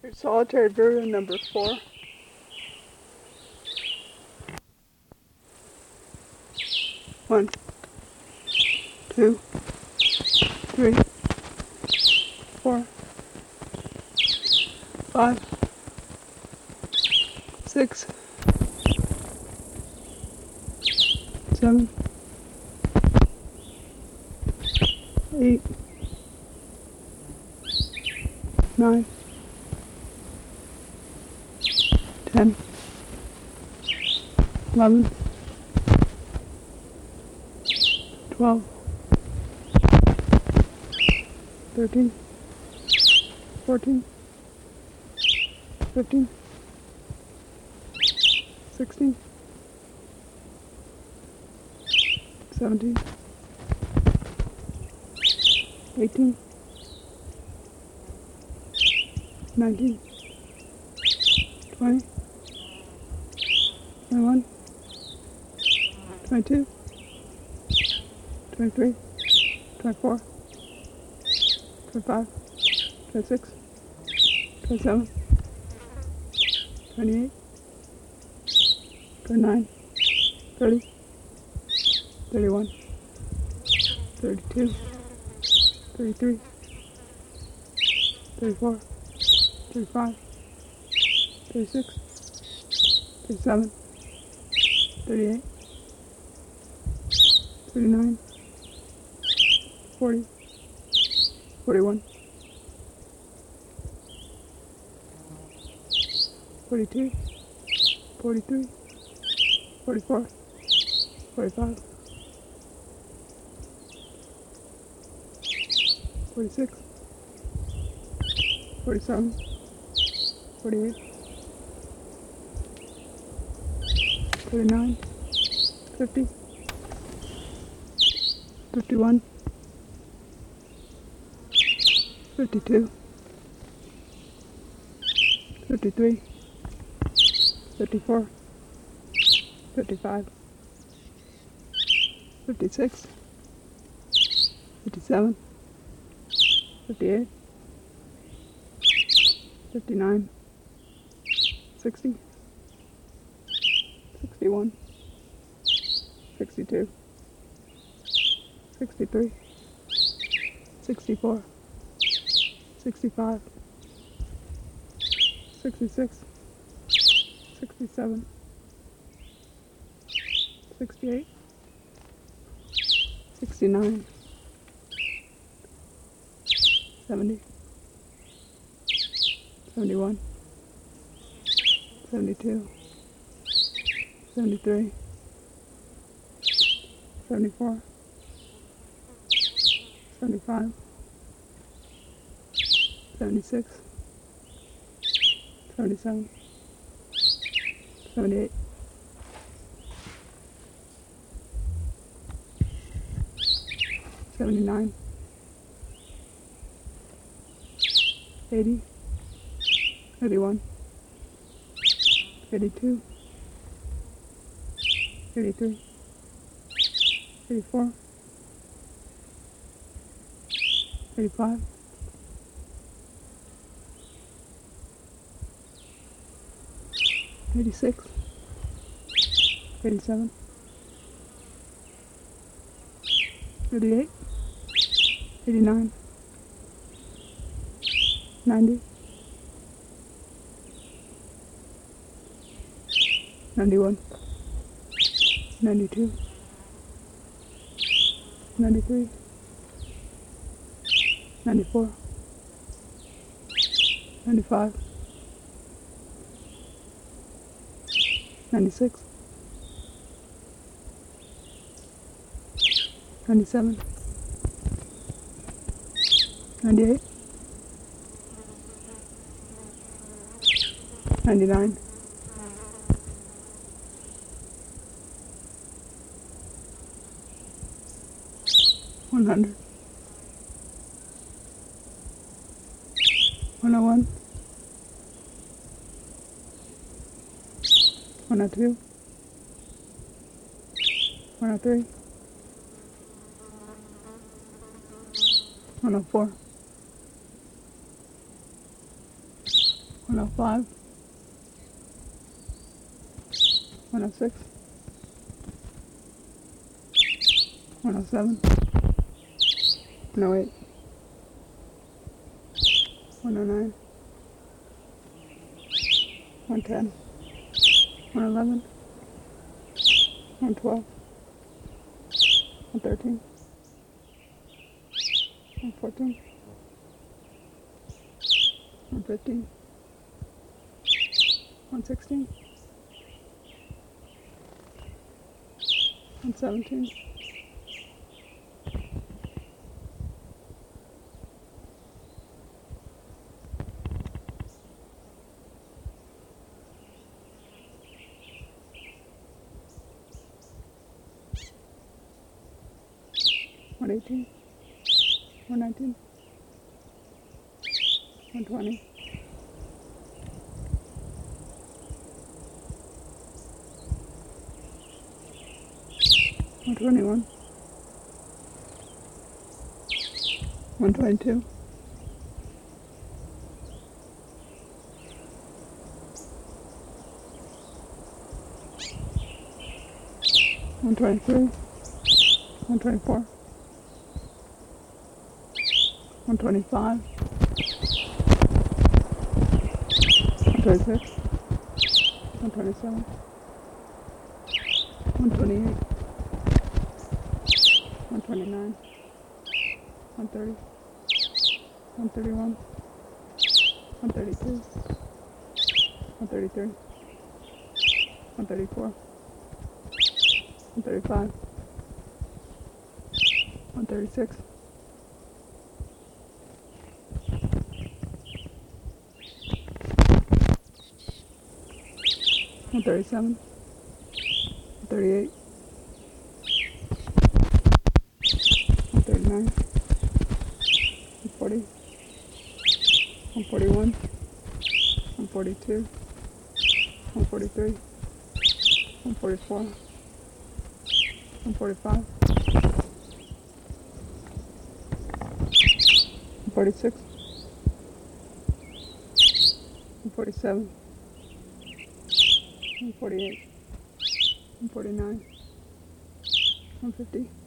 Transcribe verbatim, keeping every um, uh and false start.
Solitary Virgo number four. One, two, three, four, five, six, seven, eight, nine, ten, eleven, twelve, thirteen, fourteen, fifteen, sixteen, seventeen, eighteen, nineteen, twenty, twenty-one, twenty-two, twenty-three, twenty-four, twenty-five, twenty-six, twenty-seven, twenty-eight, twenty-nine, thirty, thirty-one, thirty-two, thirty-three, thirty-four, thirty-five, thirty-six, thirty-seven, thirty-eight, thirty-nine, forty, forty-one, forty-two, forty-three, forty-four, forty-five, forty-six, forty-seven, forty-eight, forty-nine, fifty, fifty-one, fifty-two, fifty-three, fifty-four, fifty-five, fifty-six, fifty-seven, fifty-eight, fifty-nine, sixty, sixty-one, sixty-two, sixty-three, sixty-four, sixty-five, sixty-six, sixty-seven, sixty-eight, sixty-nine, seventy, seventy-one, seventy-two, seventy-three, seventy-four, seventy-five, seventy-six, seventy-seven, seventy-eight, seventy-nine, eighty, eighty-one, eighty-two, eighty-three, eighty-four, eighty-five, eighty-six, eighty-seven, eighty-eight, eighty-nine, ninety, ninety-one, ninety-two, ninety-three, ninety-four, ninety-five, ninety-six, ninety-seven, ninety-eight, ninety-nine, one hundred, one oh one, one oh two, one oh three, one oh four, one oh five, one oh six, one oh seven, one oh eight, one oh nine, one ten, one eleven, one twelve, one thirteen, one fourteen, one fifteen, one sixteen, one seventeen, one eighteen, one nineteen, one twenty, one twenty-one, one twenty-two, one twenty-three, one twenty-four, one twenty-five, one twenty-six, one twenty-seven, one twenty-eight, one twenty-nine, one thirty, one thirty-one, one thirty-two, one thirty-three, one thirty-four, one thirty-five, one thirty-six, one thirty-seven, one thirty-eight, one thirty-nine, one forty, one forty-one, one forty-two, one forty-three, one forty-four, one forty-five, one forty-six, one forty-seven, one forty-eight, one forty-nine, one fifty,